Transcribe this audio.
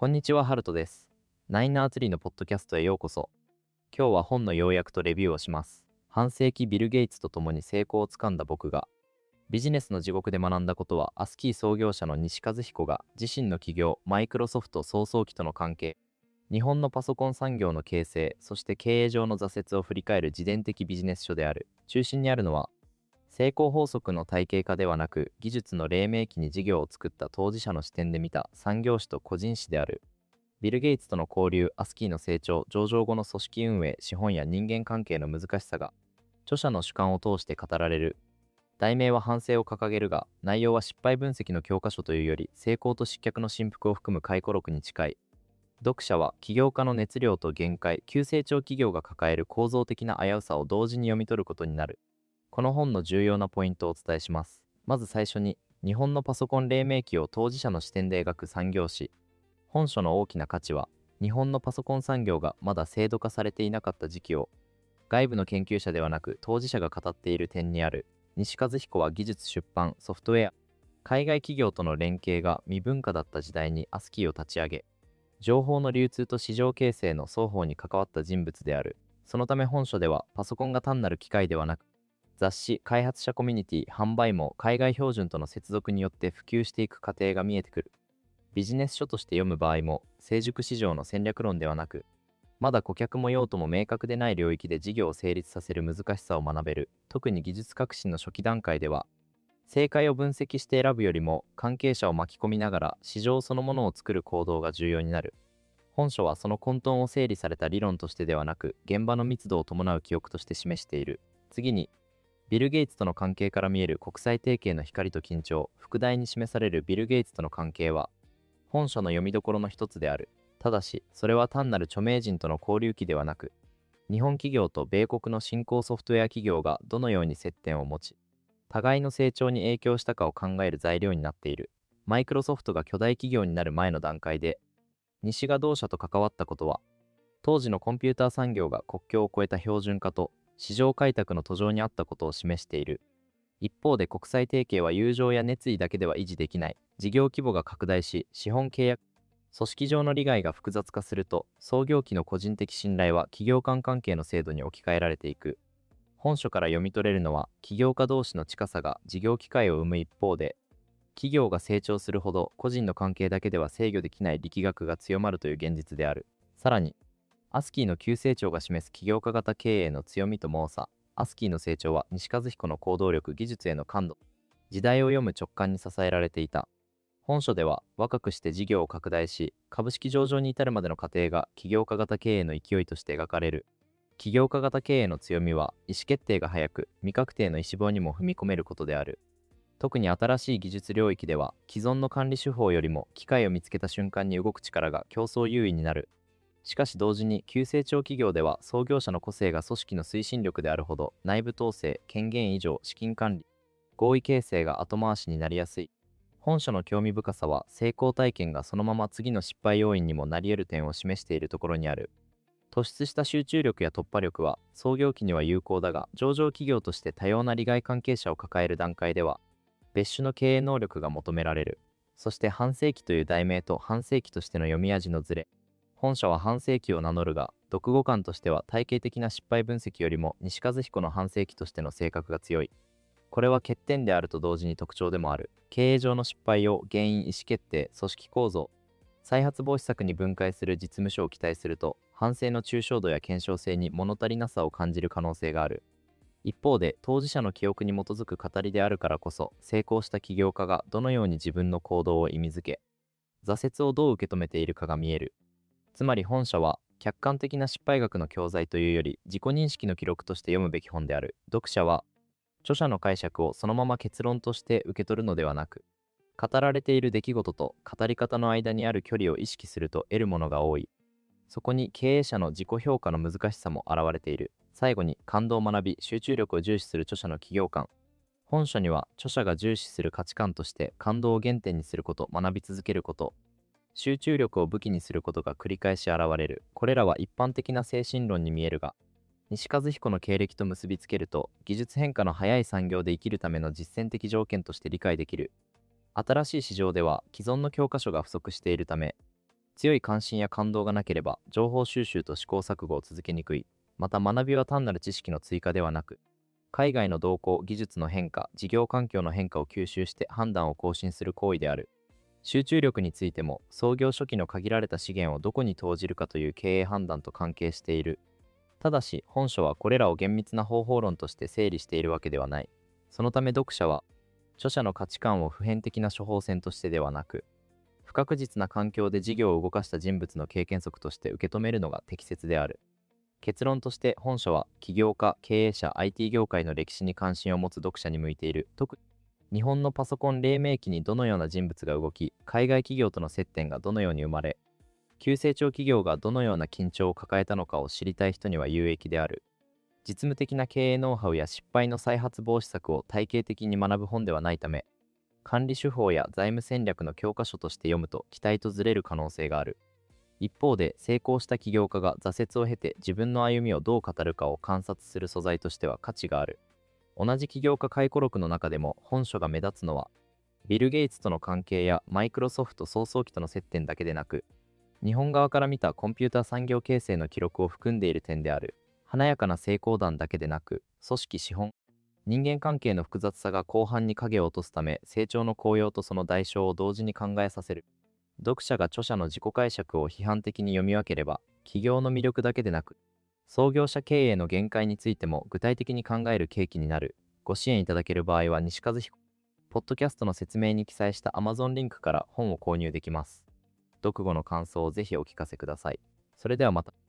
こんにちは、ハルトです。ナインナーツリーのポッドキャストへようこそ。今日は本の要約とレビューをします。半世紀ビル・ゲイツと共に成功をつかんだ僕が、ビジネスの地獄で学んだことは、アスキー創業者の西和彦が自身の企業、マイクロソフト創創期との関係、日本のパソコン産業の形成、そして経営上の挫折を振り返る自伝的ビジネス書である。中心にあるのは、成功法則の体系化ではなく、技術の黎明期に事業を作った当事者の視点で見た産業史と個人史である。ビル・ゲイツとの交流、アスキーの成長、上場後の組織運営、資本や人間関係の難しさが、著者の主観を通して語られる。題名は反省を掲げるが、内容は失敗分析の教科書というより、成功と失脚の振幅を含む回顧録に近い。読者は起業家の熱量と限界、急成長企業が抱える構造的な危うさを同時に読み取ることになる。この本の重要なポイントをお伝えします。まず最初に、日本のパソコン黎明期を当事者の視点で描く産業史。本書の大きな価値は、日本のパソコン産業がまだ制度化されていなかった時期を、外部の研究者ではなく当事者が語っている点にある。西和彦は技術出版、ソフトウェア、海外企業との連携が未文化だった時代にアスキーを立ち上げ、情報の流通と市場形成の双方に関わった人物である。そのため本書では、パソコンが単なる機械ではなく、雑誌、開発者コミュニティ、販売網、海外標準との接続によって普及していく過程が見えてくる。ビジネス書として読む場合も、成熟市場の戦略論ではなく、まだ顧客も用途も明確でない領域で事業を成立させる難しさを学べる。特に技術革新の初期段階では、正解を分析して選ぶよりも、関係者を巻き込みながら市場そのものを作る行動が重要になる。本書はその混沌を整理された理論としてではなく、現場の密度を伴う記憶として示している。次に、ビル・ゲイツとの関係から見える国際提携の光と緊張。副題に示されるビル・ゲイツとの関係は、本書の読みどころの一つである。ただし、それは単なる著名人との交流期ではなく、日本企業と米国の新興ソフトウェア企業がどのように接点を持ち、互いの成長に影響したかを考える材料になっている。マイクロソフトが巨大企業になる前の段階で、西が同社と関わったことは、当時のコンピューター産業が国境を越えた標準化と市場開拓の途上にあったことを示している。一方で国際提携は友情や熱意だけでは維持できない。事業規模が拡大し、資本契約、組織上の利害が複雑化すると、創業期の個人的信頼は企業間関係の制度に置き換えられていく。本書から読み取れるのは、起業家同士の近さが事業機会を生む一方で、企業が成長するほど個人の関係だけでは制御できない力学が強まるという現実である。さらに、アスキーの急成長が示す起業家型経営の強みと猛者。アスキーの成長は西和彦の行動力、技術への感度、時代を読む直感に支えられていた。本書では若くして事業を拡大し、株式上場に至るまでの過程が起業家型経営の勢いとして描かれる。起業家型経営の強みは、意思決定が早く、未確定の意思棒にも踏み込めることである。特に新しい技術領域では、既存の管理手法よりも機会を見つけた瞬間に動く力が競争優位になる。しかし同時に急成長企業では創業者の個性が組織の推進力であるほど内部統制、権限移譲、資金管理、合意形成が後回しになりやすい。本書の興味深さは成功体験がそのまま次の失敗要因にもなり得る点を示しているところにある。突出した集中力や突破力は創業期には有効だが、上場企業として多様な利害関係者を抱える段階では別種の経営能力が求められる。そして半世紀という題名と半世紀としての読み味のズレ。本書は半世紀を名乗るが、読後感としては体系的な失敗分析よりも西和彦の半世紀としての性格が強い。これは欠点であると同時に特徴でもある。経営上の失敗を原因、意思決定、組織構造、再発防止策に分解する実務書を期待すると、反省の抽象度や検証性に物足りなさを感じる可能性がある。一方で、当事者の記憶に基づく語りであるからこそ、成功した起業家がどのように自分の行動を意味づけ、挫折をどう受け止めているかが見える。つまり本書は、客観的な失敗学の教材というより、自己認識の記録として読むべき本である。読者は、著者の解釈をそのまま結論として受け取るのではなく、語られている出来事と語り方の間にある距離を意識すると得るものが多い。そこに経営者の自己評価の難しさも現れている。最後に感動を学び、集中力を重視する著者の企業観。本書には著者が重視する価値観として感動を原点にすること、学び続けること、集中力を武器にすることが繰り返し現れる。これらは一般的な精神論に見えるが、西和彦の経歴と結びつけると、技術変化の早い産業で生きるための実践的条件として理解できる。新しい市場では既存の教科書が不足しているため、 強い関心や感動がなければ、情報収集と試行錯誤を続けにくい。また学びは単なる知識の追加ではなく、海外の動向、技術の変化、事業環境の変化を吸収して判断を更新する行為である。集中力についても、創業初期の限られた資源をどこに投じるかという経営判断と関係している。ただし、本書はこれらを厳密な方法論として整理しているわけではない。そのため読者は、著者の価値観を普遍的な処方箋としてではなく、不確実な環境で事業を動かした人物の経験則として受け止めるのが適切である。結論として本書は起業家、経営者、IT 業界の歴史に関心を持つ読者に向いている。特に日本のパソコン黎明期にどのような人物が動き、海外企業との接点がどのように生まれ、急成長企業がどのような緊張を抱えたのかを知りたい人には有益である。実務的な経営ノウハウや失敗の再発防止策を体系的に学ぶ本ではないため、管理手法や財務戦略の教科書として読むと期待とずれる可能性がある。一方で、成功した起業家が挫折を経て自分の歩みをどう語るかを観察する素材としては価値がある。同じ起業家回顧録の中でも本書が目立つのは、ビル・ゲイツとの関係やマイクロソフト創創期との接点だけでなく、日本側から見たコンピューター産業形成の記録を含んでいる点である。華やかな成功談だけでなく、組織資本、人間関係の複雑さが後半に影を落とすため、成長の効用とその代償を同時に考えさせる。読者が著者の自己解釈を批判的に読み分ければ、起業の魅力だけでなく、創業者経営の限界についても具体的に考える契機になる。ご支援いただける場合は西和彦、ポッドキャストの説明に記載した Amazon リンクから本を購入できます。読後の感想をぜひお聞かせください。それではまた。